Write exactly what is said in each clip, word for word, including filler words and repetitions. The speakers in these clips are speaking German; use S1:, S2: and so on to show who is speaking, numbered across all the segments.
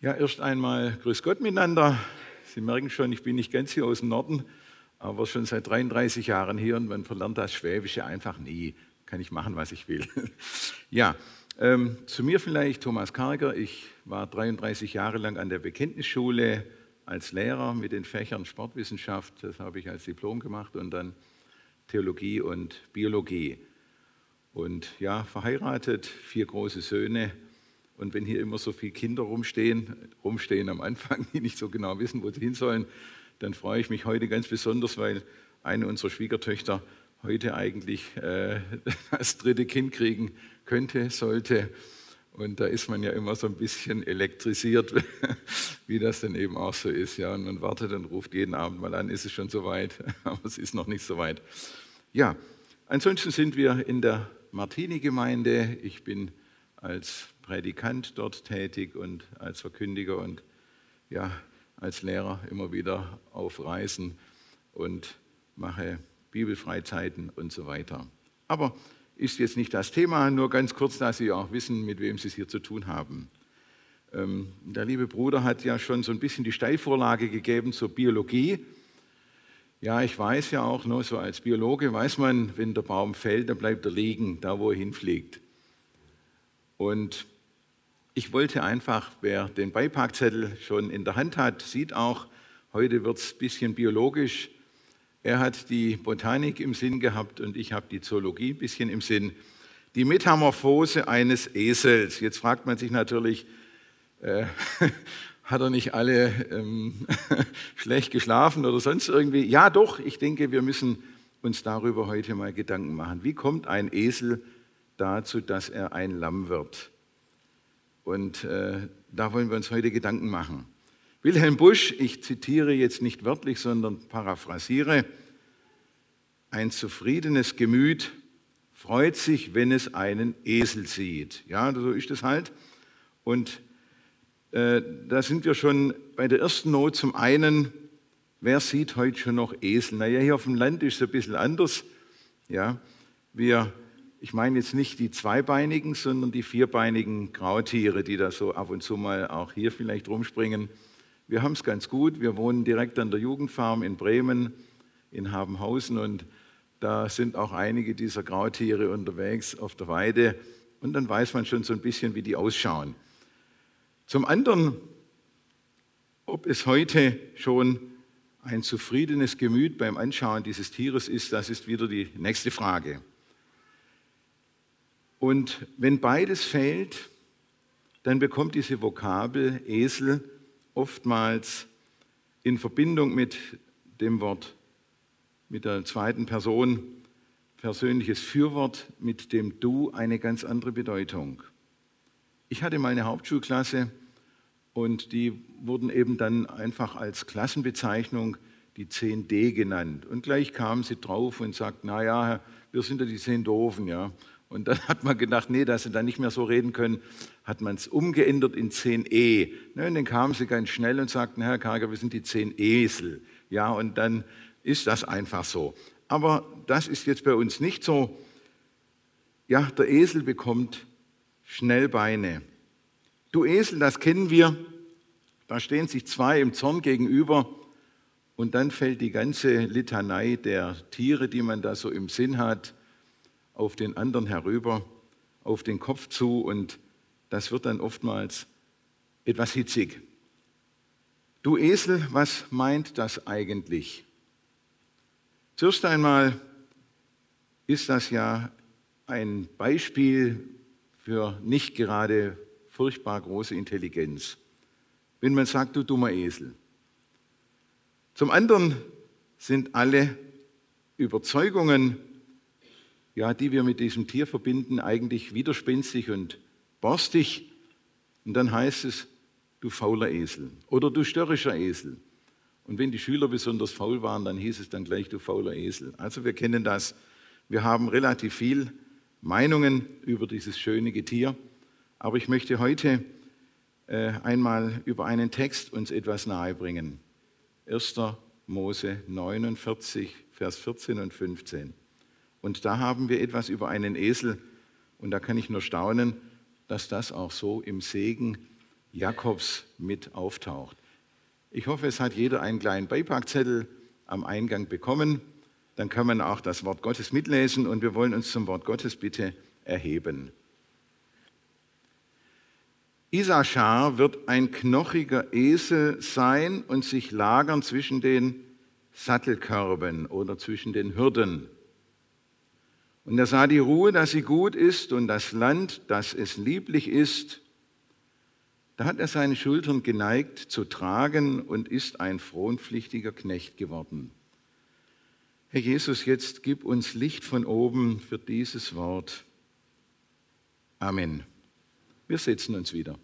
S1: Ja, erst einmal grüß Gott miteinander. Sie merken schon, ich bin nicht ganz hier aus dem Norden, aber schon seit dreiunddreißig Jahren hier und man verlernt das Schwäbische einfach nie. Kann ich machen, was ich will. Ja, ähm, zu mir vielleicht Thomas Karger. Ich war dreiunddreißig Jahre lang an der Bekenntnisschule als Lehrer mit den Fächern Sportwissenschaft. Das habe ich als Diplom gemacht und dann Theologie und Biologie. Und ja, verheiratet, vier große Söhne. Und wenn hier immer so viele Kinder rumstehen, rumstehen am Anfang, die nicht so genau wissen, wo sie hin sollen, dann freue ich mich heute ganz besonders, weil eine unserer Schwiegertöchter heute eigentlich äh, das dritte Kind kriegen könnte, sollte. Und da ist man ja immer so ein bisschen elektrisiert, wie das dann eben auch so ist. Ja, und man wartet und ruft jeden Abend mal an, ist es schon soweit? Aber es ist noch nicht soweit. Ja, ansonsten sind wir in der Martini-Gemeinde. Ich bin als Predikant dort tätig und als Verkündiger und ja, als Lehrer immer wieder auf Reisen und mache Bibelfreizeiten und so weiter. Aber ist jetzt nicht das Thema, nur ganz kurz, dass Sie auch wissen, mit wem Sie es hier zu tun haben. Ähm, der liebe Bruder hat ja schon so ein bisschen die Steilvorlage gegeben zur Biologie. Ja, ich weiß ja auch, nur so als Biologe weiß man, wenn der Baum fällt, dann bleibt er liegen, da wo er hinfliegt. Und ich wollte einfach, wer den Beipackzettel schon in der Hand hat, sieht auch, heute wird es ein bisschen biologisch. Er hat die Botanik im Sinn gehabt und ich habe die Zoologie ein bisschen im Sinn. Die Metamorphose eines Esels. Jetzt fragt man sich natürlich, äh, hat er nicht alle ähm, schlecht geschlafen oder sonst irgendwie? Ja doch, ich denke, wir müssen uns darüber heute mal Gedanken machen. Wie kommt ein Esel dazu, dass er ein Lamm wird? Und äh, da wollen wir uns heute Gedanken machen. Wilhelm Busch, ich zitiere jetzt nicht wörtlich, sondern paraphrasiere, ein zufriedenes Gemüt freut sich, wenn es einen Esel sieht. Ja, so ist es halt. Und äh, da sind wir schon bei der ersten Not. Zum einen, wer sieht heute schon noch Esel? Naja, hier auf dem Land ist es ein bisschen anders. Ja, wir Ich meine jetzt nicht die zweibeinigen, sondern die vierbeinigen Grautiere, die da so ab und zu mal auch hier vielleicht rumspringen. Wir haben es ganz gut. Wir wohnen direkt an der Jugendfarm in Bremen, in Habenhausen. Und da sind auch einige dieser Grautiere unterwegs auf der Weide. Und dann weiß man schon so ein bisschen, wie die ausschauen. Zum anderen, ob es heute schon ein zufriedenes Gemüt beim Anschauen dieses Tieres ist, das ist wieder die nächste Frage. Und wenn beides fehlt, dann bekommt diese Vokabel Esel oftmals in Verbindung mit dem Wort, mit der zweiten Person, persönliches Fürwort mit dem Du eine ganz andere Bedeutung. Ich hatte mal eine Hauptschulklasse und die wurden eben dann einfach als Klassenbezeichnung die zehn D genannt. Und gleich kamen sie drauf und sagten, naja, wir sind ja die zehn Doofen, ja. Und dann hat man gedacht, nee, dass sie dann nicht mehr so reden können, hat man es umgeändert in zehn E. Und dann kamen sie ganz schnell und sagten, Herr Karger, wir sind die zehn Esel. Ja, und dann ist das einfach so. Aber das ist jetzt bei uns nicht so. Ja, der Esel bekommt schnell Beine. Du Esel, das kennen wir. Da stehen sich zwei im Zorn gegenüber und dann fällt die ganze Litanei der Tiere, die man da so im Sinn hat, auf den anderen herüber, auf den Kopf zu und das wird dann oftmals etwas hitzig. Du Esel, was meint das eigentlich? Zuerst einmal ist das ja ein Beispiel für nicht gerade furchtbar große Intelligenz, wenn man sagt, du dummer Esel. Zum anderen sind alle Überzeugungen, ja, die wir mit diesem Tier verbinden, eigentlich widerspenstig und borstig. Und dann heißt es, du fauler Esel oder du störrischer Esel. Und wenn die Schüler besonders faul waren, dann hieß es dann gleich, du fauler Esel. Also wir kennen das. Wir haben relativ viel Meinungen über dieses schöne Getier. Aber ich möchte heute äh, einmal über einen Text uns etwas nahebringen. erster Mose neunundvierzig, Vers vierzehn und fünfzehn. Und da haben wir etwas über einen Esel und da kann ich nur staunen, dass das auch so im Segen Jakobs mit auftaucht. Ich hoffe, es hat jeder einen kleinen Beipackzettel am Eingang bekommen. Dann kann man auch das Wort Gottes mitlesen und wir wollen uns zum Wort Gottes bitte erheben. Isaschar wird ein knochiger Esel sein und sich lagern zwischen den Sattelkörben oder zwischen den Hürden. Und er sah die Ruhe, dass sie gut ist, und das Land, dass es lieblich ist. Da hat er seine Schultern geneigt zu tragen und ist ein fronpflichtiger Knecht geworden. Herr Jesus, jetzt gib uns Licht von oben für dieses Wort. Amen. Wir setzen uns wieder.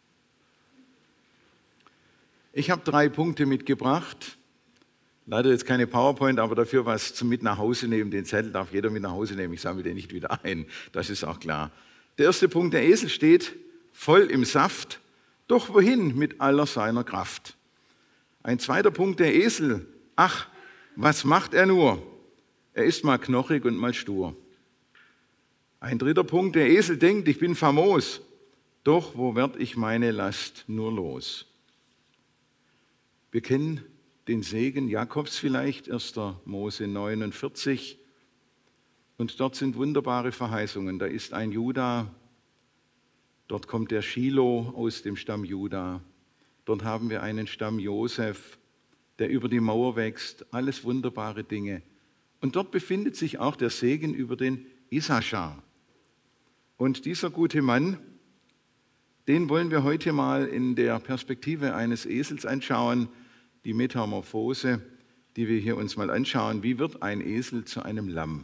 S1: Ich habe drei Punkte mitgebracht. Leider jetzt keine PowerPoint, aber dafür was zum mit nach Hause nehmen. Den Zettel darf jeder mit nach Hause nehmen. Ich sammle den nicht wieder ein. Das ist auch klar. Der erste Punkt, der Esel steht voll im Saft. Doch wohin mit aller seiner Kraft? Ein zweiter Punkt, der Esel. Ach, was macht er nur? Er ist mal knochig und mal stur. Ein dritter Punkt, der Esel denkt, ich bin famos. Doch wo werd ich meine Last nur los? Wir kennen den Segen Jakobs vielleicht, erster Mose neunundvierzig. Und dort sind wunderbare Verheißungen. Da ist ein Juda, dort kommt der Schilo aus dem Stamm Juda. Dort haben wir einen Stamm Josef, der über die Mauer wächst. Alles wunderbare Dinge. Und dort befindet sich auch der Segen über den Isaschar. Und dieser gute Mann, den wollen wir heute mal in der Perspektive eines Esels anschauen, die Metamorphose, die wir hier uns mal anschauen. Wie wird ein Esel zu einem Lamm?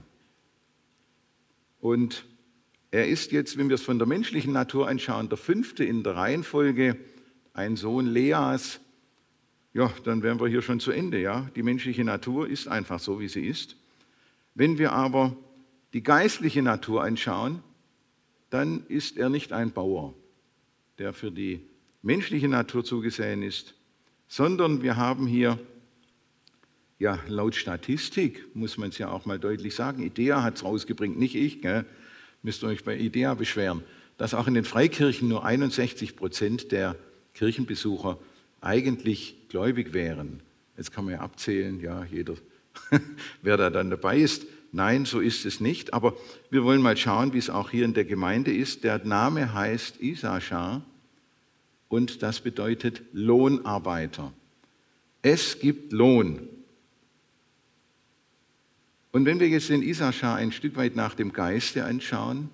S1: Und er ist jetzt, wenn wir es von der menschlichen Natur anschauen, der fünfte in der Reihenfolge, ein Sohn Leas. Ja, dann wären wir hier schon zu Ende. Ja? Die menschliche Natur ist einfach so, wie sie ist. Wenn wir aber die geistliche Natur anschauen, dann ist er nicht ein Bauer, der für die menschliche Natur zugesehen ist, sondern wir haben hier, ja, laut Statistik, muss man es ja auch mal deutlich sagen, IDEA hat es rausgebracht, nicht ich, gell? Müsst ihr euch bei IDEA beschweren, dass auch in den Freikirchen nur einundsechzig Prozent der Kirchenbesucher eigentlich gläubig wären. Jetzt kann man ja abzählen, ja, jeder, wer da dann dabei ist. Nein, so ist es nicht, aber wir wollen mal schauen, wie es auch hier in der Gemeinde ist. Der Name heißt Isaschar. Und das bedeutet Lohnarbeiter. Es gibt Lohn. Und wenn wir jetzt den Isaschar ein Stück weit nach dem Geiste anschauen,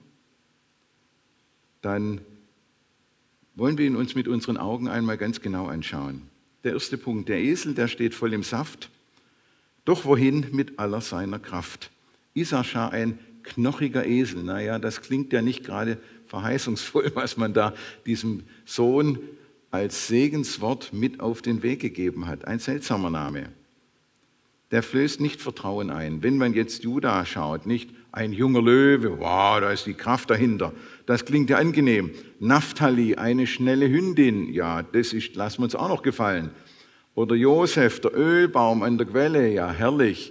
S1: dann wollen wir ihn uns mit unseren Augen einmal ganz genau anschauen. Der erste Punkt, der Esel, der steht voll im Saft. Doch wohin mit aller seiner Kraft? Isaschar, ein knochiger Esel. Naja, das klingt ja nicht gerade verheißungsvoll, was man da diesem Sohn als Segenswort mit auf den Weg gegeben hat. Ein seltsamer Name. Der flößt nicht Vertrauen ein. Wenn man jetzt Juda schaut, nicht ein junger Löwe, wow, da ist die Kraft dahinter. Das klingt ja angenehm. Naphtali, eine schnelle Hündin, ja, das ist, lassen wir uns auch noch gefallen. Oder Josef, der Ölbaum an der Quelle, ja, herrlich.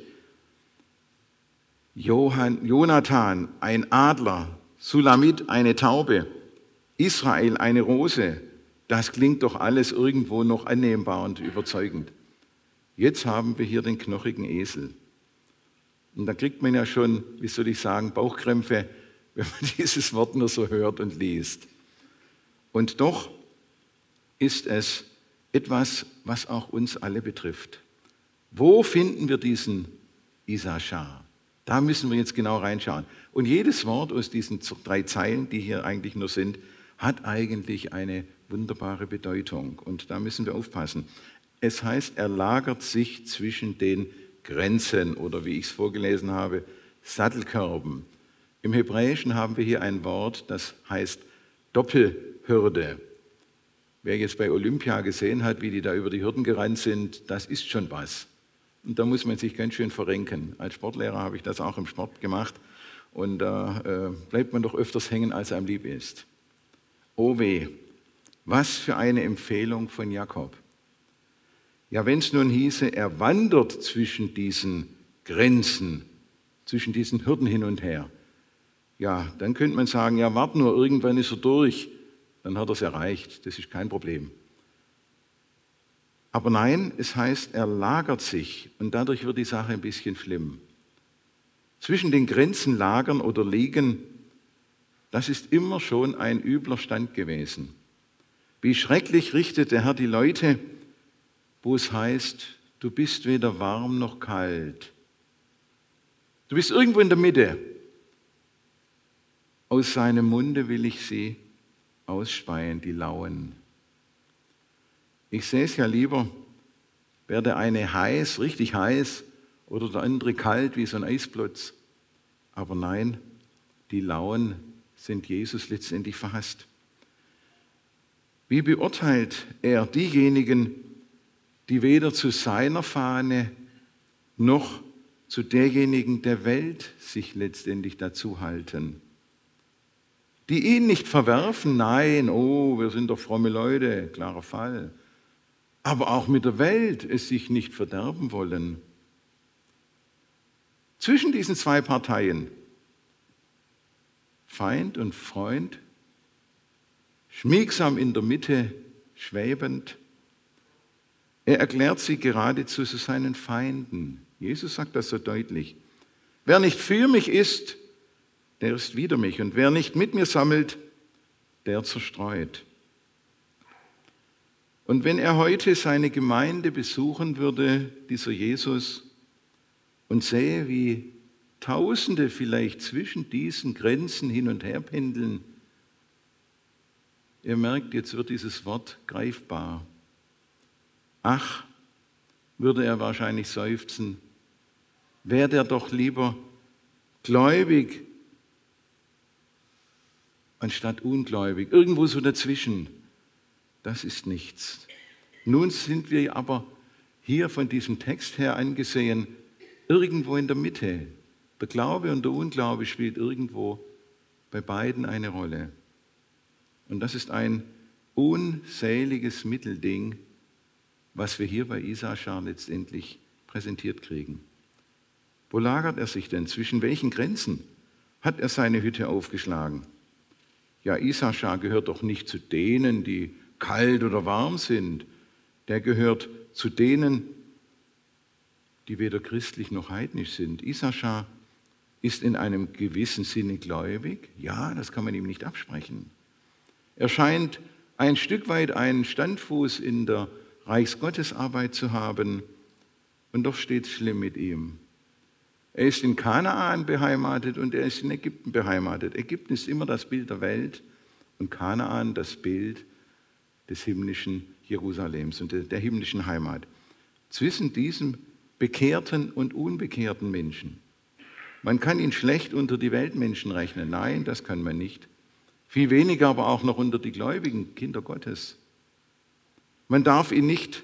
S1: Johann, Jonathan, ein Adler. Sulamit, eine Taube. Israel, eine Rose. Das klingt doch alles irgendwo noch annehmbar und überzeugend. Jetzt haben wir hier den knochigen Esel. Und da kriegt man ja schon, wie soll ich sagen, Bauchkrämpfe, wenn man dieses Wort nur so hört und liest. Und doch ist es etwas, was auch uns alle betrifft. Wo finden wir diesen Isaschar? Da müssen wir jetzt genau reinschauen. Und jedes Wort aus diesen drei Zeilen, die hier eigentlich nur sind, hat eigentlich eine wunderbare Bedeutung. Und da müssen wir aufpassen. Es heißt, er lagert sich zwischen den Grenzen oder wie ich es vorgelesen habe, Sattelkörben. Im Hebräischen haben wir hier ein Wort, das heißt Doppelhürde. Wer jetzt bei Olympia gesehen hat, wie die da über die Hürden gerannt sind, das ist schon was. Und da muss man sich ganz schön verrenken. Als Sportlehrer habe ich das auch im Sport gemacht. Und da äh, bleibt man doch öfters hängen, als einem lieb ist. Oh weh, was für eine Empfehlung von Jakob. Ja, wenn es nun hieße, er wandert zwischen diesen Grenzen, zwischen diesen Hürden hin und her. Ja, dann könnte man sagen, ja, wart nur, irgendwann ist er durch. dann hat er es erreicht, das ist kein Problem. Aber nein, es heißt, er lagert sich und dadurch wird die Sache ein bisschen schlimm. Zwischen den Grenzen lagern oder liegen, das ist immer schon ein übler Stand gewesen. Wie schrecklich richtet der Herr die Leute, wo es heißt, du bist weder warm noch kalt. Du bist irgendwo in der Mitte. Aus seinem Munde will ich sie ausspeien, die Lauen. Ich sehe es ja lieber, wäre der eine heiß, richtig heiß, oder der andere kalt wie so ein Eisplotz. Aber nein, die Lauen sind Jesus letztendlich verhasst. Wie beurteilt er diejenigen, die weder zu seiner Fahne noch zu derjenigen der Welt sich letztendlich dazu halten? Die ihn nicht verwerfen, nein, oh, wir sind doch fromme Leute, klarer Fall. Aber auch mit der Welt es sich nicht verderben wollen. Zwischen diesen zwei Parteien, Feind und Freund, schmiegsam in der Mitte schwebend, er erklärt sie geradezu zu seinen Feinden. Jesus sagt das so deutlich. Wer nicht für mich ist, der ist wider mich. Und wer nicht mit mir sammelt, der zerstreut. Und wenn er heute seine Gemeinde besuchen würde, dieser Jesus, und sähe, wie Tausende vielleicht zwischen diesen Grenzen hin und her pendeln, ihr merkt, jetzt wird dieses Wort greifbar. Ach, würde er wahrscheinlich seufzen, wäre der doch lieber gläubig anstatt ungläubig, irgendwo so dazwischen. Das ist nichts. Nun sind wir aber hier von diesem Text her angesehen, irgendwo in der Mitte. Der Glaube und der Unglaube spielt irgendwo bei beiden eine Rolle. Und das ist ein unseliges Mittelding, was wir hier bei Isaschar letztendlich präsentiert kriegen. Wo lagert er sich denn? Zwischen welchen Grenzen hat er seine Hütte aufgeschlagen? Ja, Isaschar gehört doch nicht zu denen, die kalt oder warm sind. Der gehört zu denen, die weder christlich noch heidnisch sind. Isaschar ist in einem gewissen Sinne gläubig. Ja, das kann man ihm nicht absprechen. Er scheint ein Stück weit einen Standfuß in der Reichsgottesarbeit zu haben. Und doch steht es schlimm mit ihm. Er ist in Kanaan beheimatet und er ist in Ägypten beheimatet. Ägypten ist immer das Bild der Welt und Kanaan das Bild des himmlischen Jerusalems und der himmlischen Heimat. Zwischen diesem bekehrten und unbekehrten Menschen. Man kann ihn schlecht unter die Weltmenschen rechnen. Nein, das kann man nicht. Viel weniger aber auch noch unter die gläubigen Kinder Gottes. Man darf ihn nicht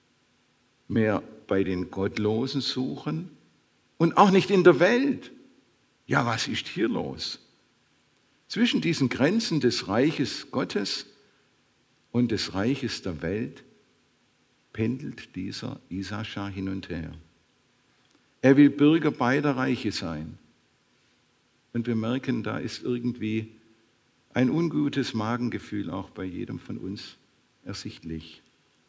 S1: mehr bei den Gottlosen suchen und auch nicht in der Welt. Ja, was ist hier los? Zwischen diesen Grenzen des Reiches Gottes und des Reiches der Welt pendelt dieser Isaschar hin und her. Er will Bürger beider Reiche sein. Und wir merken, da ist irgendwie ein ungutes Magengefühl auch bei jedem von uns ersichtlich.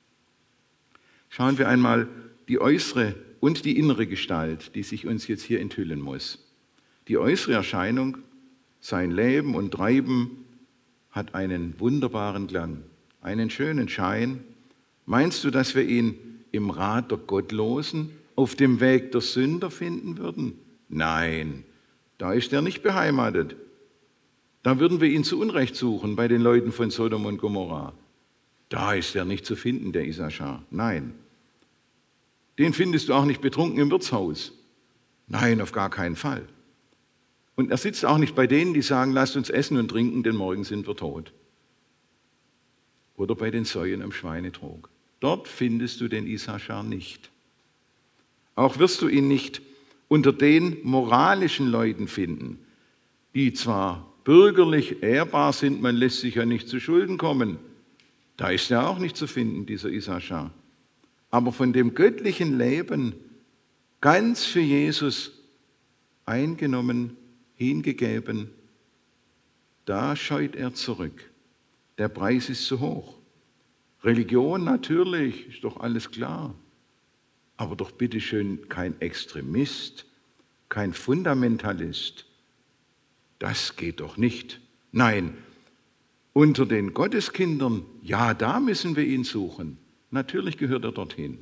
S1: Schauen wir einmal die äußere und die innere Gestalt, die sich uns jetzt hier enthüllen muss. Die äußere Erscheinung, sein Leben und Treiben hat einen wunderbaren Klang, einen schönen Schein. Meinst du, dass wir ihn im Rat der Gottlosen, auf dem Weg der Sünder finden würden? Nein, da ist er nicht beheimatet. Da würden wir ihn zu Unrecht suchen bei den Leuten von Sodom und Gomorra. Da ist er nicht zu finden, der Isaschar. Nein. Den findest du auch nicht betrunken im Wirtshaus. Nein, auf gar keinen Fall. Und er sitzt auch nicht bei denen, die sagen, lasst uns essen und trinken, denn morgen sind wir tot. Oder bei den Säuen am Schweinetrog. Dort findest du den Isaschar nicht. Auch wirst du ihn nicht unter den moralischen Leuten finden, die zwar bürgerlich ehrbar sind, man lässt sich ja nicht zu Schulden kommen. Da ist er auch nicht zu finden, dieser Isaschar. Aber von dem göttlichen Leben ganz für Jesus eingenommen, hingegeben, da scheut er zurück. Der Preis ist zu hoch. Religion natürlich, ist doch alles klar. Aber doch bitteschön kein Extremist, kein Fundamentalist. Das geht doch nicht. Nein, unter den Gotteskindern, ja, da müssen wir ihn suchen. Natürlich gehört er dorthin.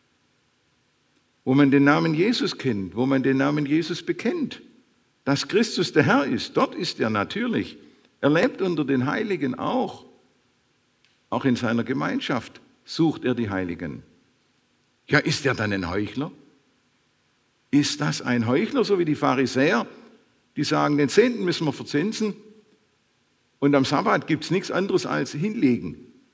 S1: Wo man den Namen Jesus kennt, wo man den Namen Jesus bekennt, dass Christus der Herr ist, dort ist er natürlich. Er lebt unter den Heiligen auch. Auch in seiner Gemeinschaft sucht er die Heiligen. Ja, ist er dann ein Heuchler? Ist das ein Heuchler, so wie die Pharisäer, die sagen, den Zehnten müssen wir verzinsen und am Sabbat gibt es nichts anderes als hinlegen.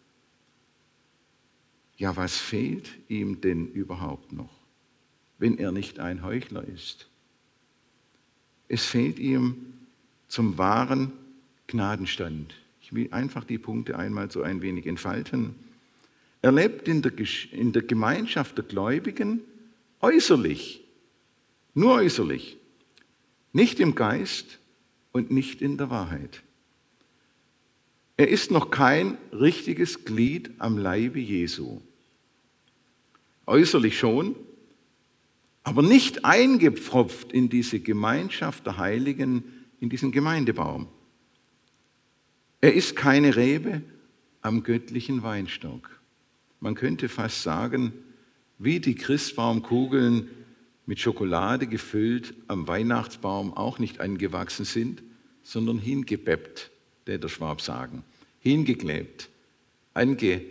S1: Ja, was fehlt ihm denn überhaupt noch, wenn er nicht ein Heuchler ist? Es fehlt ihm zum wahren Gnadenstand. Ich will einfach die Punkte einmal so ein wenig entfalten. Er lebt in der, in der Gemeinschaft der Gläubigen äußerlich, nur äußerlich, nicht im Geist und nicht in der Wahrheit. Er ist noch kein richtiges Glied am Leibe Jesu. Äußerlich schon, aber nicht eingepfropft in diese Gemeinschaft der Heiligen, in diesen Gemeindebaum. Er ist keine Rebe am göttlichen Weinstock. Man könnte fast sagen, wie die Christbaumkugeln mit Schokolade gefüllt am Weihnachtsbaum auch nicht angewachsen sind, sondern hingebeppt, der der Schwab sagen, hingeklebt, angemacht.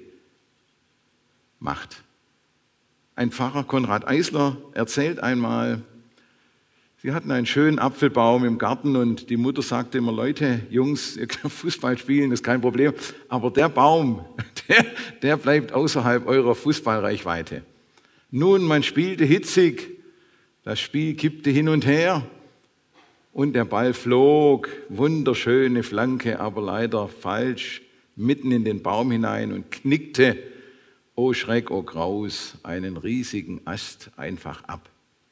S1: Ein Pfarrer, Konrad Eisler, erzählt einmal, sie hatten einen schönen Apfelbaum im Garten und die Mutter sagte immer, Leute, Jungs, ihr könnt Fußball spielen, das ist kein Problem, aber der Baum, der, der bleibt außerhalb eurer Fußballreichweite. Nun, man spielte hitzig, das Spiel kippte hin und her und der Ball flog, wunderschöne Flanke, aber leider falsch, mitten in den Baum hinein und knickte, oh Schreck, oh Graus, einen riesigen Ast einfach ab.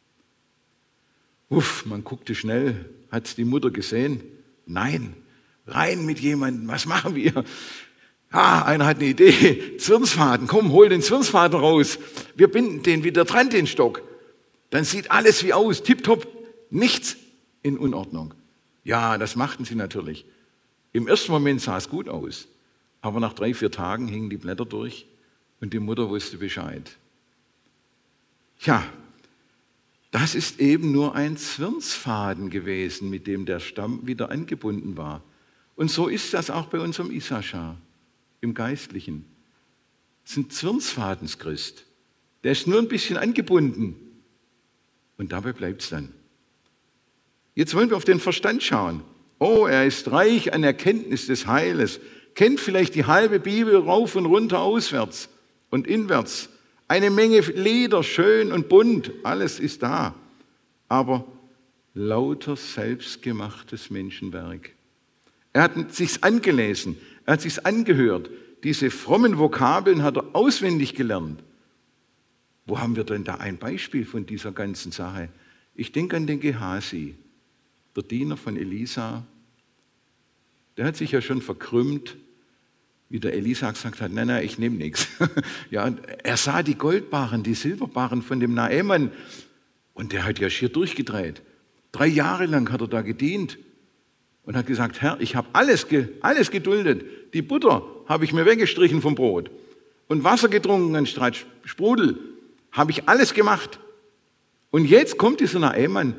S1: Uff, man guckte schnell, hat die Mutter gesehen? Nein, rein mit jemandem, was machen wir? Ah, einer hat eine Idee, Zwirnsfaden, komm, hol den Zwirnsfaden raus, wir binden den wieder dran, den Stock. Dann sieht alles wie aus, tipptopp, nichts in Unordnung. Ja, das machten sie natürlich. Im ersten Moment sah es gut aus, aber nach drei, vier Tagen hingen die Blätter durch und die Mutter wusste Bescheid. Tja, das ist eben nur ein Zwirnsfaden gewesen, mit dem der Stamm wieder angebunden war. Und so ist das auch bei unserem Issachar im Geistlichen. Es ist ein Zwirnsfadenschrist. Der ist nur ein bisschen angebunden. Und dabei bleibt es dann. Jetzt wollen wir auf den Verstand schauen. Oh, er ist reich an Erkenntnis des Heiles, kennt vielleicht die halbe Bibel rauf und runter auswärts und inwärts. Eine Menge Lieder, schön und bunt, alles ist da. Aber lauter selbstgemachtes Menschenwerk. Er hat es sich angelesen, er hat sich angehört. Diese frommen Vokabeln hat er auswendig gelernt. Wo haben wir denn da ein Beispiel von dieser ganzen Sache? Ich denke an den Gehasi, der Diener von Elisa. Der hat sich ja schon verkrümmt, wie der Elisa gesagt hat, nein, nein, ich nehme nichts. Ja, er sah die Goldbarren, die Silberbarren von dem Naemann und der hat ja schier durchgedreht. Drei Jahre lang hat er da gedient und hat gesagt, Herr, ich habe alles, alles geduldet. Die Butter habe ich mir weggestrichen vom Brot und Wasser getrunken anstatt Sprudel. Habe ich alles gemacht. Und jetzt kommt dieser Naemann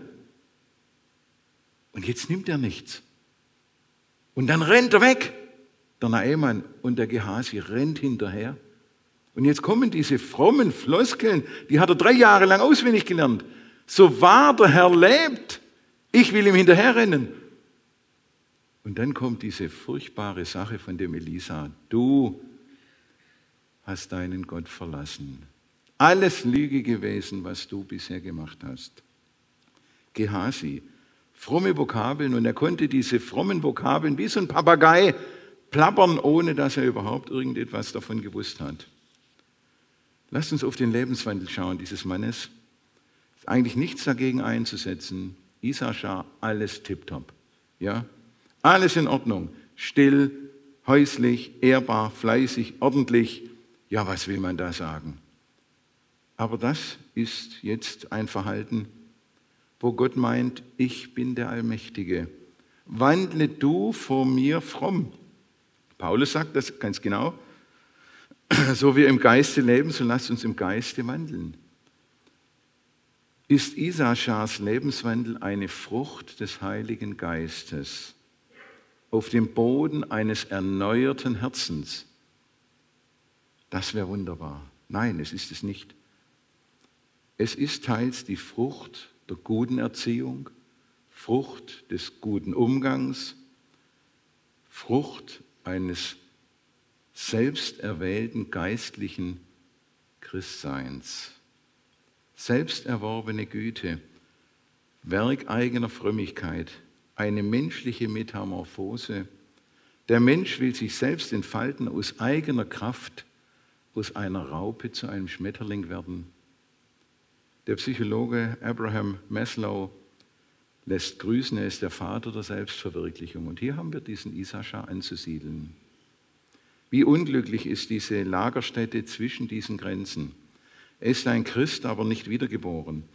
S1: und jetzt nimmt er nichts. Und dann rennt er weg. Der Naemann und der Gehasi rennt hinterher. Und jetzt kommen diese frommen Floskeln, die hat er drei Jahre lang auswendig gelernt. So wahr der Herr lebt, ich will ihm hinterherrennen. Und dann kommt diese furchtbare Sache von dem Elisa. Du hast deinen Gott verlassen. Alles Lüge gewesen, was du bisher gemacht hast. Gehasi, fromme Vokabeln und er konnte diese frommen Vokabeln wie so ein Papagei plappern, ohne dass er überhaupt irgendetwas davon gewusst hat. Lasst uns auf den Lebenswandel schauen dieses Mannes. Ist eigentlich nichts dagegen einzusetzen. Issachar, alles tipptopp. Ja? Alles in Ordnung. Still, häuslich, ehrbar, fleißig, ordentlich. Ja, was will man da sagen? Aber das ist jetzt ein Verhalten, wo Gott meint, ich bin der Allmächtige. Wandle du vor mir fromm. Paulus sagt das ganz genau. So wir im Geiste leben, so lasst uns im Geiste wandeln. Ist Isaschars Lebenswandel eine Frucht des Heiligen Geistes auf dem Boden eines erneuerten Herzens? Das wäre wunderbar. Nein, es ist es nicht. Es ist teils die Frucht der guten Erziehung, Frucht des guten Umgangs, Frucht eines selbsterwählten geistlichen Christseins. Selbsterworbene Güte, Werk eigener Frömmigkeit, eine menschliche Metamorphose. Der Mensch will sich selbst entfalten, aus eigener Kraft, aus einer Raupe zu einem Schmetterling werden. Der Psychologe Abraham Maslow lässt grüßen, er ist der Vater der Selbstverwirklichung. Und hier haben wir diesen Isaschar anzusiedeln. Wie unglücklich ist diese Lagerstätte zwischen diesen Grenzen. Er ist ein Christ, aber nicht wiedergeboren.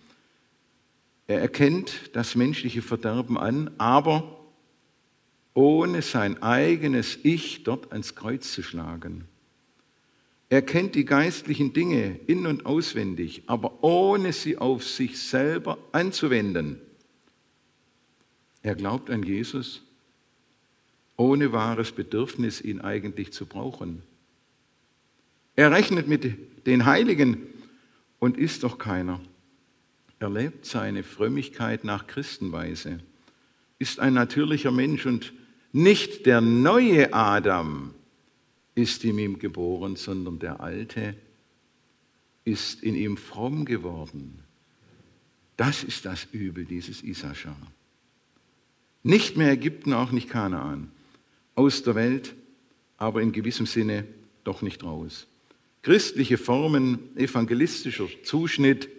S1: Er erkennt das menschliche Verderben an, aber ohne sein eigenes Ich dort ans Kreuz zu schlagen. Er kennt die geistlichen Dinge in- und auswendig, aber ohne sie auf sich selber anzuwenden. Er glaubt an Jesus, ohne wahres Bedürfnis, ihn eigentlich zu brauchen. Er rechnet mit den Heiligen und ist doch keiner. Er lebt seine Frömmigkeit nach Christenweise, ist ein natürlicher Mensch und nicht der neue Adam ist in ihm geboren, sondern der alte ist in ihm fromm geworden. Das ist das Übel dieses Isaschar. Nicht mehr Ägypten, auch nicht Kanaan. Aus der Welt, aber in gewissem Sinne doch nicht raus. Christliche Formen, evangelistischer Zuschnitt,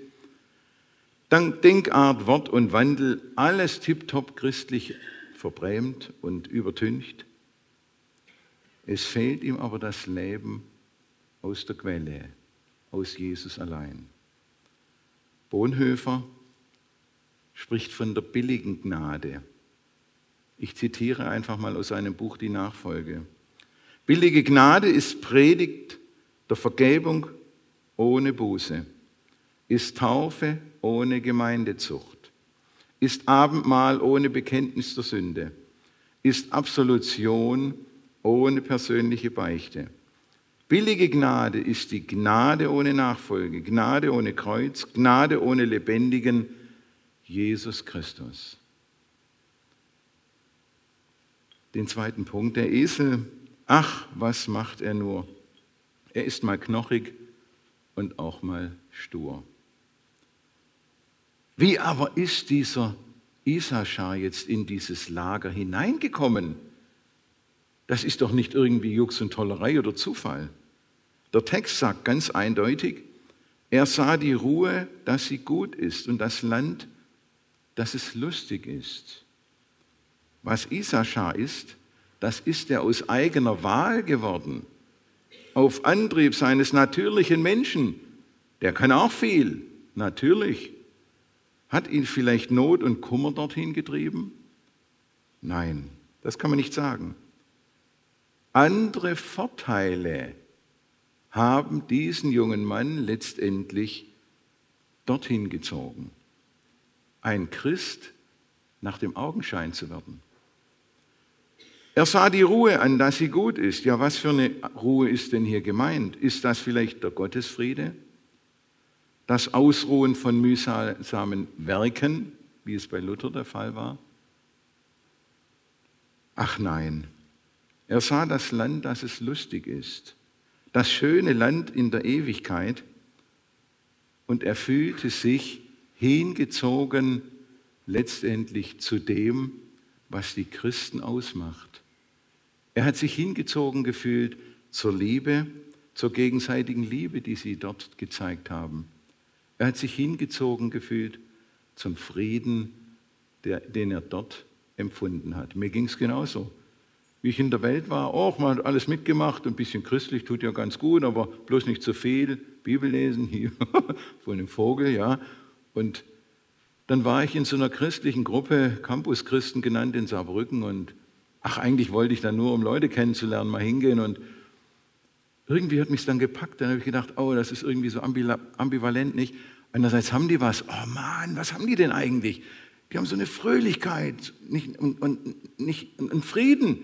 S1: Denkart, Wort und Wandel, alles tipptopp christlich verbrämt und übertüncht. Es fehlt ihm aber das Leben aus der Quelle, aus Jesus allein. Bonhoeffer spricht von der billigen Gnade. Ich zitiere einfach mal aus seinem Buch Die Nachfolge. Billige Gnade ist Predigt der Vergebung ohne Buße, ist Taufe ohne Gemeindezucht, ist Abendmahl ohne Bekenntnis der Sünde, ist Absolution ohne persönliche Beichte. Billige Gnade ist die Gnade ohne Nachfolge, Gnade ohne Kreuz, Gnade ohne lebendigen Jesus Christus. Den zweiten Punkt, der Esel, ach, was macht er nur? Er ist mal knochig und auch mal stur. Wie aber ist dieser Isaschar jetzt in dieses Lager hineingekommen? Das ist doch nicht irgendwie Jux und Tollerei oder Zufall. Der Text sagt ganz eindeutig, er sah die Ruhe, dass sie gut ist und das Land, dass es lustig ist. Was Isaschar ist, das ist er aus eigener Wahl geworden, auf Antrieb seines natürlichen Menschen. Der kann auch viel, natürlich. Hat ihn vielleicht Not und Kummer dorthin getrieben? Nein, das kann man nicht sagen. Andere Vorteile haben diesen jungen Mann letztendlich dorthin gezogen. Ein Christ nach dem Augenschein zu werden. Er sah die Ruhe an, dass sie gut ist. Ja, was für eine Ruhe ist denn hier gemeint? Ist das vielleicht der Gottesfriede? Das Ausruhen von mühsamen Werken, wie es bei Luther der Fall war? Ach nein, er sah das Land, dass es lustig ist. Das schöne Land in der Ewigkeit. Und er fühlte sich hingezogen letztendlich zu dem, was die Christen ausmacht. Er hat sich hingezogen gefühlt zur Liebe, zur gegenseitigen Liebe, die sie dort gezeigt haben. Er hat sich hingezogen gefühlt zum Frieden, der, den er dort empfunden hat. Mir ging es genauso. wie ich in der Welt war, auch mal alles mitgemacht, ein bisschen christlich, tut ja ganz gut, aber bloß nicht zu viel, Bibel lesen, hier von dem Vogel, ja. Und dann war ich in so einer christlichen Gruppe, Campus-Christen genannt, in Saarbrücken und ach, eigentlich wollte ich da nur, um Leute kennenzulernen, mal hingehen und irgendwie hat mich dann gepackt, dann habe ich gedacht, oh, das ist irgendwie so ambivalent nicht. Einerseits haben die was, oh Mann, was haben die denn eigentlich? Die haben so eine Fröhlichkeit nicht, und, und nicht einen Frieden.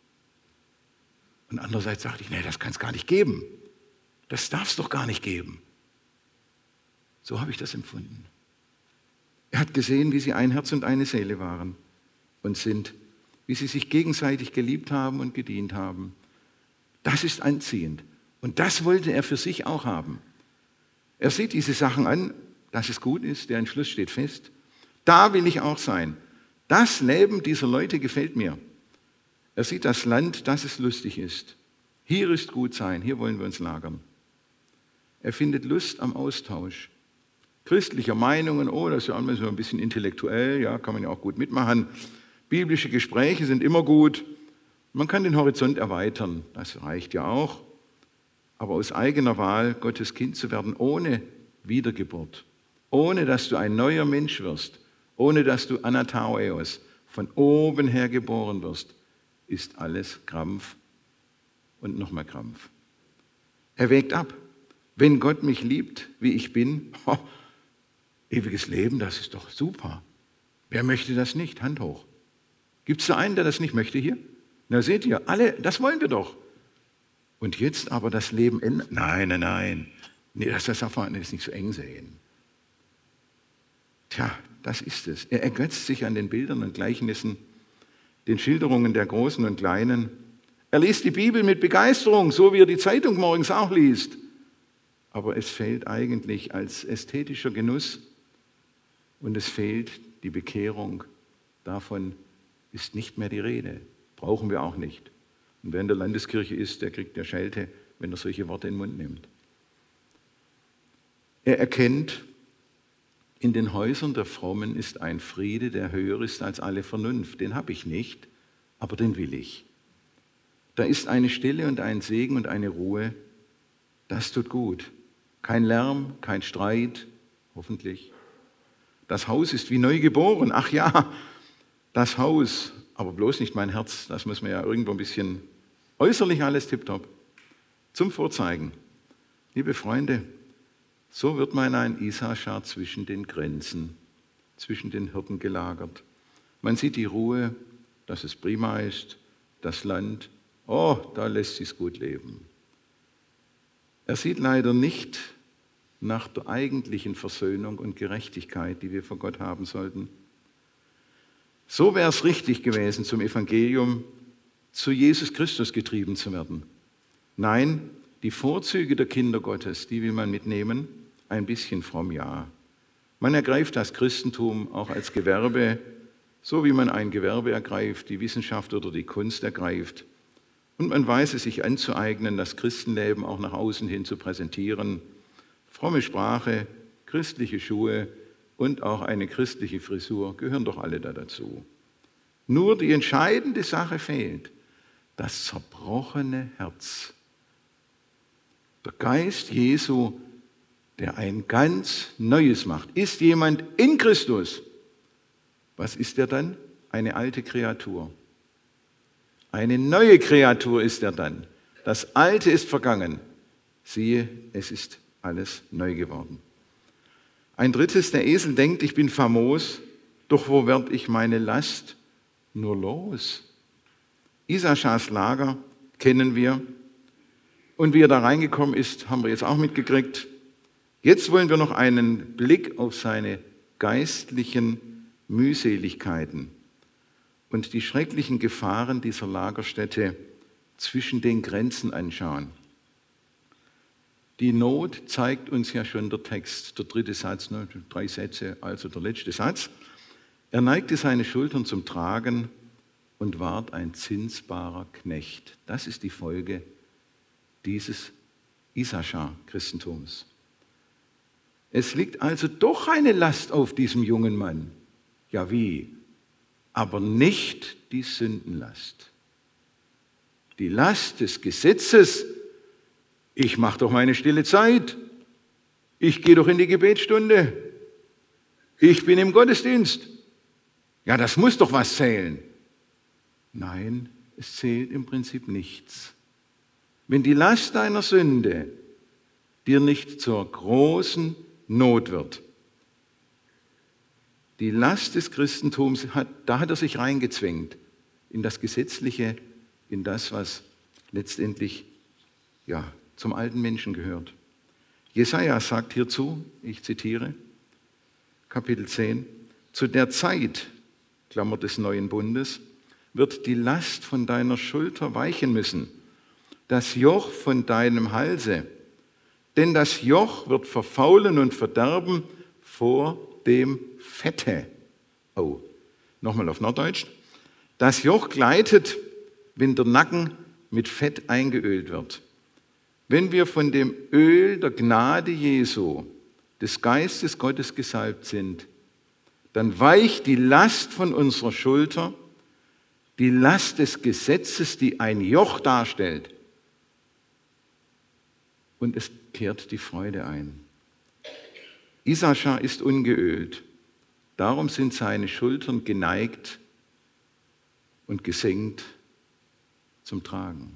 S1: Und andererseits sagte ich, nee, das kann es gar nicht geben. Das darf es doch gar nicht geben. So habe ich das empfunden. Er hat gesehen, wie sie ein Herz und eine Seele waren und sind, wie sie sich gegenseitig geliebt haben und gedient haben. Das ist anziehend. Und das wollte er für sich auch haben. Er sieht diese Sachen an, dass es gut ist, der Entschluss steht fest. Da will ich auch sein. Das Leben dieser Leute gefällt mir. Er sieht das Land, dass es lustig ist. Hier ist gut sein, hier wollen wir uns lagern. Er findet Lust am Austausch. Christlicher Meinungen, oh, das ist ja auch so ein bisschen intellektuell, ja, kann man ja auch gut mitmachen. Biblische Gespräche sind immer gut. Man kann den Horizont erweitern, das reicht ja auch. Aber aus eigener Wahl, Gottes Kind zu werden, ohne Wiedergeburt, ohne dass du ein neuer Mensch wirst, ohne dass du Anataueos von oben her geboren wirst, ist alles Krampf und nochmal Krampf. Er wägt ab. Wenn Gott mich liebt, wie ich bin, oh, ewiges Leben, das ist doch super. Wer möchte das nicht? Hand hoch. Gibt es da einen, der das nicht möchte hier? Na seht ihr, alle, das wollen wir doch. Und jetzt aber das Leben ändern? Nein, nein, nein. Nee, das darf man nicht so eng sehen. Tja, das ist es. Er ergötzt sich an den Bildern und Gleichnissen, den Schilderungen der Großen und Kleinen. Er liest die Bibel mit Begeisterung, so wie er die Zeitung morgens auch liest. Aber es fehlt eigentlich als ästhetischer Genuss und es fehlt die Bekehrung. Davon ist nicht mehr die Rede. Brauchen wir auch nicht. Und wer in der Landeskirche ist, der kriegt ja Schelte, wenn er solche Worte in den Mund nimmt. Er erkennt, in den Häusern der Frommen ist ein Friede, der höher ist als alle Vernunft. Den habe ich nicht, aber den will ich. Da ist eine Stille und ein Segen und eine Ruhe. Das tut gut. Kein Lärm, kein Streit, hoffentlich. Das Haus ist wie neu geboren. Ach ja, das Haus, aber bloß nicht mein Herz. Das muss man ja irgendwo ein bisschen äußerlich alles tipptopp. Zum Vorzeigen. Liebe Freunde, so wird man ein Issachar zwischen den Grenzen, zwischen den Hirten gelagert. Man sieht die Ruhe, dass es prima ist, das Land, oh, da lässt sich's gut leben. Er sieht leider nicht nach der eigentlichen Versöhnung und Gerechtigkeit, die wir vor Gott haben sollten. So wäre es richtig gewesen, zum Evangelium zu Jesus Christus getrieben zu werden. Nein, die Vorzüge der Kinder Gottes, die will man mitnehmen, ein bisschen fromm, ja. Man ergreift das Christentum auch als Gewerbe, so wie man ein Gewerbe ergreift, die Wissenschaft oder die Kunst ergreift. Und man weiß es sich anzueignen, das Christenleben auch nach außen hin zu präsentieren. Fromme Sprache, christliche Schuhe und auch eine christliche Frisur gehören doch alle da dazu. Nur die entscheidende Sache fehlt, das zerbrochene Herz. Der Geist Jesu, der ein ganz Neues macht. Ist jemand in Christus? Was ist er dann? Eine alte Kreatur. Eine neue Kreatur ist er dann. Das Alte ist vergangen. Siehe, es ist alles neu geworden. Ein drittes, der Esel denkt, ich bin famos, doch wo werd ich meine Last nur los? Issachars Lager kennen wir. Und wie er da reingekommen ist, haben wir jetzt auch mitgekriegt. Jetzt wollen wir noch einen Blick auf seine geistlichen Mühseligkeiten und die schrecklichen Gefahren dieser Lagerstätte zwischen den Grenzen anschauen. Die Not zeigt uns ja schon der Text, der dritte Satz, ne, drei Sätze, also der letzte Satz. Er neigte seine Schultern zum Tragen und ward ein zinsbarer Knecht. Das ist die Folge dieses Issachar-Christentums. Es liegt also doch eine Last auf diesem jungen Mann. Ja wie? Aber nicht die Sündenlast. Die Last des Gesetzes, ich mache doch meine stille Zeit, ich gehe doch in die Gebetsstunde, ich bin im Gottesdienst. Ja, das muss doch was zählen. Nein, es zählt im Prinzip nichts. Wenn die Last deiner Sünde dir nicht zur großen Not wird, die Last des Christentums, hat, da hat er sich reingezwängt in das Gesetzliche, in das, was letztendlich ja, zum alten Menschen gehört. Jesaja sagt hierzu, ich zitiere, Kapitel zehn, zu der Zeit, Klammer des neuen Bundes, wird die Last von deiner Schulter weichen müssen, das Joch von deinem Halse, denn das Joch wird verfaulen und verderben vor dem Fette. Oh, nochmal auf Norddeutsch. Das Joch gleitet, wenn der Nacken mit Fett eingeölt wird. Wenn wir von dem Öl der Gnade Jesu, des Geistes Gottes gesalbt sind, dann weicht die Last von unserer Schulter, die Last des Gesetzes, die ein Joch darstellt, und es kehrt die Freude ein. Isaschar ist ungeölt, darum sind seine Schultern geneigt und gesenkt zum Tragen.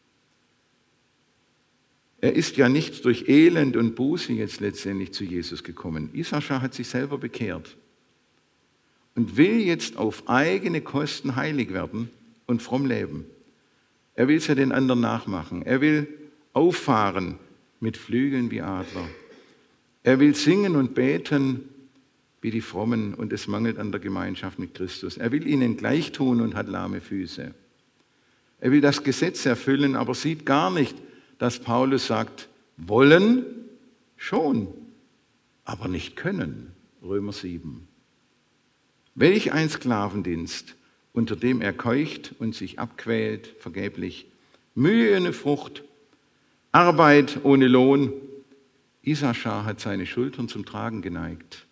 S1: Er ist ja nicht durch Elend und Buße jetzt letztendlich zu Jesus gekommen. Isaschar hat sich selber bekehrt und will jetzt auf eigene Kosten heilig werden und fromm leben. Er will es ja den anderen nachmachen. Er will auffahren mit Flügeln wie Adler. Er will singen und beten wie die Frommen und es mangelt an der Gemeinschaft mit Christus. Er will ihnen gleich tun und hat lahme Füße. Er will das Gesetz erfüllen, aber sieht gar nicht, dass Paulus sagt, wollen schon, aber nicht können. Römer sieben. Welch ein Sklavendienst, unter dem er keucht und sich abquält, vergeblich. Mühe ohne Frucht, Arbeit ohne Lohn. Isaschar hat seine Schultern zum Tragen geneigt.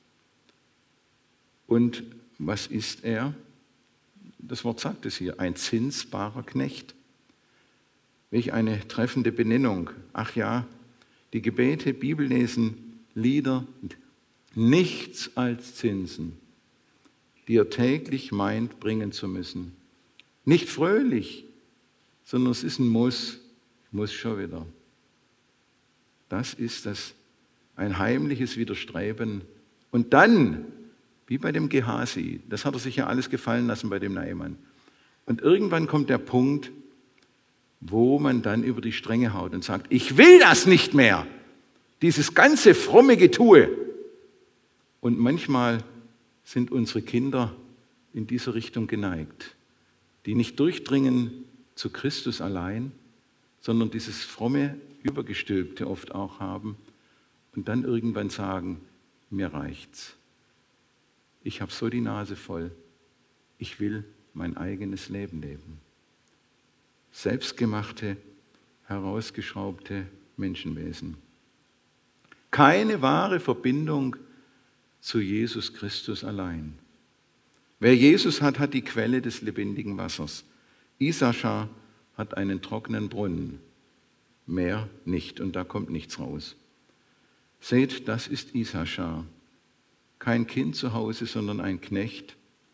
S1: Und was ist er? Das Wort sagt es hier, ein zinsbarer Knecht. Welch eine treffende Benennung. Ach ja, die Gebete, Bibellesen, Lieder, nichts als Zinsen, die er täglich meint, bringen zu müssen. Nicht fröhlich, sondern es ist ein Muss, muss schon wieder. Das ist das, ein heimliches Widerstreben. Und dann, wie bei dem Gehasi, das hat er sich ja alles gefallen lassen bei dem Naaman. Und irgendwann kommt der Punkt, wo man dann über die Stränge haut und sagt, ich will das nicht mehr, dieses ganze fromme Getue. Und manchmal sind unsere Kinder in dieser Richtung geneigt, die nicht durchdringen zu Christus allein, sondern dieses fromme, übergestülpte oft auch haben und dann irgendwann sagen, mir reicht's. Ich habe so die Nase voll, ich will mein eigenes Leben leben. Selbstgemachte, herausgeschraubte Menschenwesen. Keine wahre Verbindung zu Jesus Christus allein. Wer Jesus hat, hat die Quelle des lebendigen Wassers. Isaschar hat einen trockenen Brunnen. Mehr nicht und da kommt nichts raus. Seht, das ist Isaschar. Kein Kind zu Hause, sondern ein Knecht.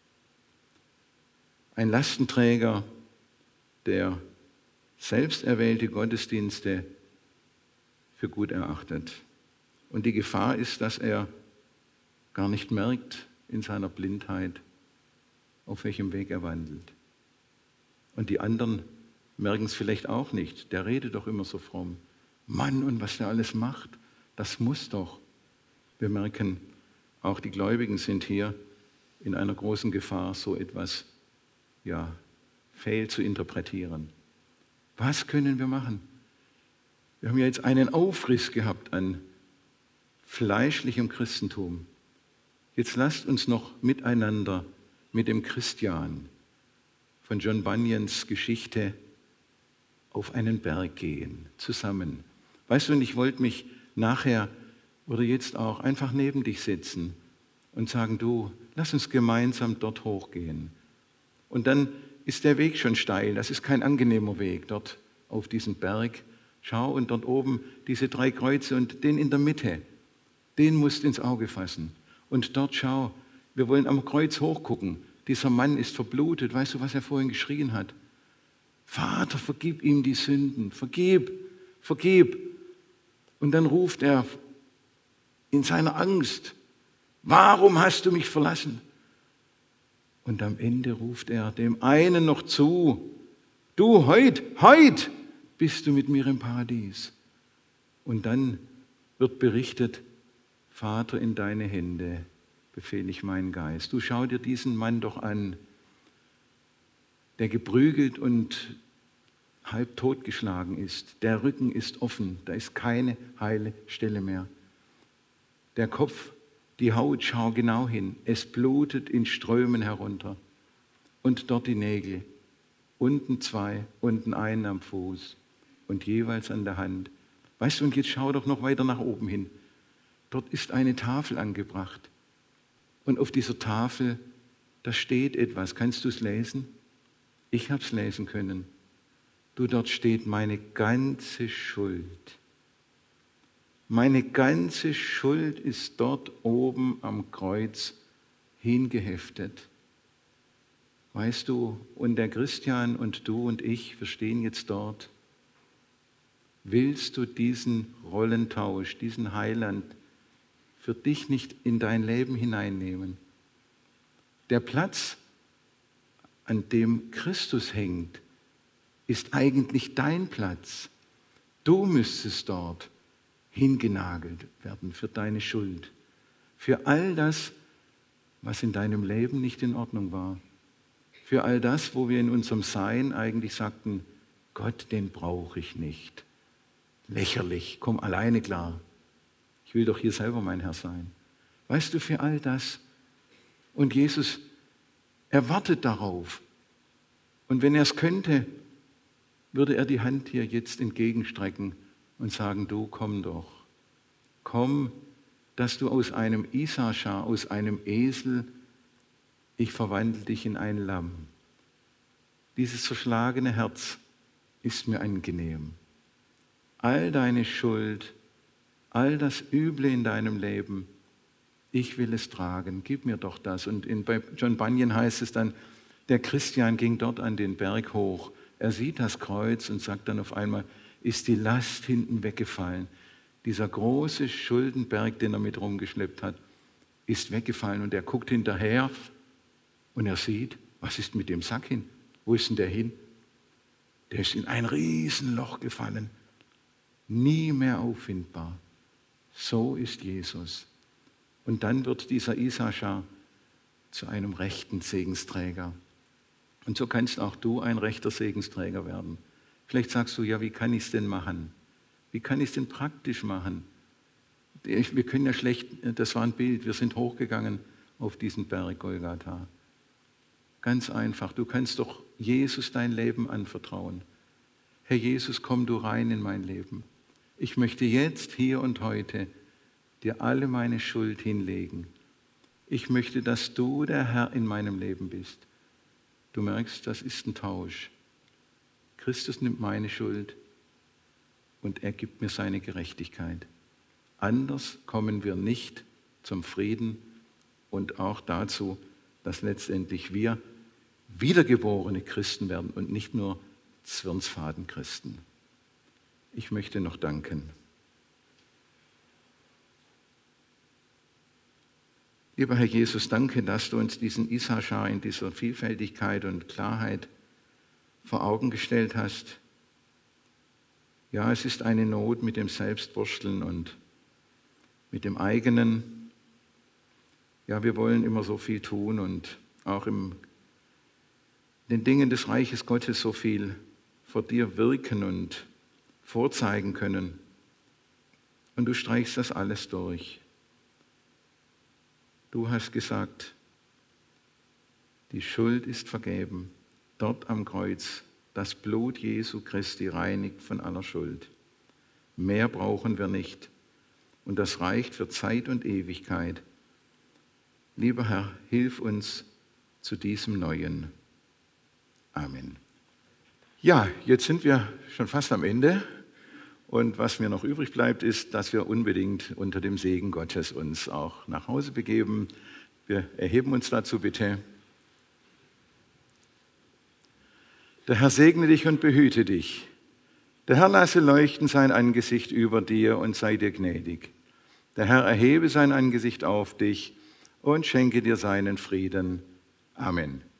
S1: Ein Lastenträger, der selbst erwählte Gottesdienste für gut erachtet. Und die Gefahr ist, dass er gar nicht merkt in seiner Blindheit, auf welchem Weg er wandelt. Und die anderen merken es vielleicht auch nicht. Der redet doch immer so fromm. Mann, und was der alles macht, das muss doch. Wir merken, auch die Gläubigen sind hier in einer großen Gefahr, so etwas ja, fehl zu interpretieren. Was können wir machen? Wir haben ja jetzt einen Aufriss gehabt an fleischlichem Christentum. Jetzt lasst uns noch miteinander mit dem Christian von John Bunyans Geschichte auf einen Berg gehen, zusammen. Weißt du, und ich wollte mich nachher oder jetzt auch einfach neben dich setzen und sagen, du, lass uns gemeinsam dort hochgehen. Und dann ist der Weg schon steil. Das ist kein angenehmer Weg dort auf diesen Berg. Schau, und dort oben diese drei Kreuze und den in der Mitte, den musst du ins Auge fassen. Und dort schau, wir wollen am Kreuz hochgucken. Dieser Mann ist verblutet. Weißt du, was er vorhin geschrien hat? Vater, vergib ihm die Sünden. Vergib, vergib. Und dann ruft er in seiner Angst, warum hast du mich verlassen? Und am Ende ruft er dem einen noch zu, du, heut, heut bist du mit mir im Paradies. Und dann wird berichtet, Vater, in deine Hände befehle ich meinen Geist. Du schau dir diesen Mann doch an, der geprügelt und halb totgeschlagen ist. Der Rücken ist offen, da ist keine heile Stelle mehr. Der Kopf, die Haut, schau genau hin. Es blutet in Strömen herunter. Und dort die Nägel. Unten zwei, unten einen am Fuß und jeweils an der Hand. Weißt du, und jetzt schau doch noch weiter nach oben hin. Dort ist eine Tafel angebracht. Und auf dieser Tafel, da steht etwas. Kannst du es lesen? Ich habe es lesen können. Du, dort steht meine ganze Schuld. Meine ganze Schuld ist dort oben am Kreuz hingeheftet. Weißt du, und der Christian und du und ich, wir stehen jetzt dort. Willst du diesen Rollentausch, diesen Heiland für dich nicht in dein Leben hineinnehmen? Der Platz, an dem Christus hängt, ist eigentlich dein Platz. Du müsstest dort hingenagelt werden für deine Schuld, für all das, was in deinem Leben nicht in Ordnung war, für all das, wo wir in unserem Sein eigentlich sagten, Gott, den brauche ich nicht. Lächerlich, komm alleine klar. Ich will doch hier selber mein Herr sein. Weißt du, für all das. Und Jesus, er wartet darauf. Und wenn er es könnte, würde er die Hand hier jetzt entgegenstrecken und sagen, du komm doch. Komm, dass du aus einem Isaschar, aus einem Esel, ich verwandle dich in ein Lamm. Dieses zerschlagene Herz ist mir angenehm. All deine Schuld, all das Üble in deinem Leben, ich will es tragen, gib mir doch das. Und in, bei John Bunyan heißt es dann, der Christian ging dort an den Berg hoch. Er sieht das Kreuz und sagt dann auf einmal, ist die Last hinten weggefallen. Dieser große Schuldenberg, den er mit rumgeschleppt hat, ist weggefallen. Und er guckt hinterher und er sieht, was ist mit dem Sack hin? Wo ist denn der hin? Der ist in ein Riesenloch gefallen. Nie mehr auffindbar. So ist Jesus. Und dann wird dieser Isaschar zu einem rechten Segensträger. Und so kannst auch du ein rechter Segensträger werden. Vielleicht sagst du, ja, wie kann ich es denn machen? Wie kann ich es denn praktisch machen? Wir können ja schlecht, das war ein Bild, wir sind hochgegangen auf diesen Berg Golgatha. Ganz einfach, du kannst doch Jesus dein Leben anvertrauen. Herr Jesus, komm du rein in mein Leben. Ich möchte jetzt, hier und heute, dir alle meine Schuld hinlegen. Ich möchte, dass du der Herr in meinem Leben bist. Du merkst, das ist ein Tausch. Christus nimmt meine Schuld und er gibt mir seine Gerechtigkeit. Anders kommen wir nicht zum Frieden und auch dazu, dass letztendlich wir wiedergeborene Christen werden und nicht nur Zwirnsfaden-Christen. Ich möchte noch danken. Lieber Herr Jesus, danke, dass du uns diesen Isaschar in dieser Vielfältigkeit und Klarheit vor Augen gestellt hast. Ja, es ist eine Not mit dem Selbstwursteln und mit dem eigenen. Ja, wir wollen immer so viel tun und auch im, in den Dingen des Reiches Gottes so viel vor dir wirken und vorzeigen können. Und du streichst das alles durch. Du hast gesagt, die Schuld ist vergeben. Dort am Kreuz, das Blut Jesu Christi reinigt von aller Schuld. Mehr brauchen wir nicht. Und das reicht für Zeit und Ewigkeit. Lieber Herr, hilf uns zu diesem Neuen. Amen. Ja, jetzt sind wir schon fast am Ende. Und was mir noch übrig bleibt, ist, dass wir unbedingt unter dem Segen Gottes uns auch nach Hause begeben. Wir erheben uns dazu bitte. Der Herr segne dich und behüte dich. Der Herr lasse leuchten sein Angesicht über dir und sei dir gnädig. Der Herr erhebe sein Angesicht auf dich und schenke dir seinen Frieden. Amen.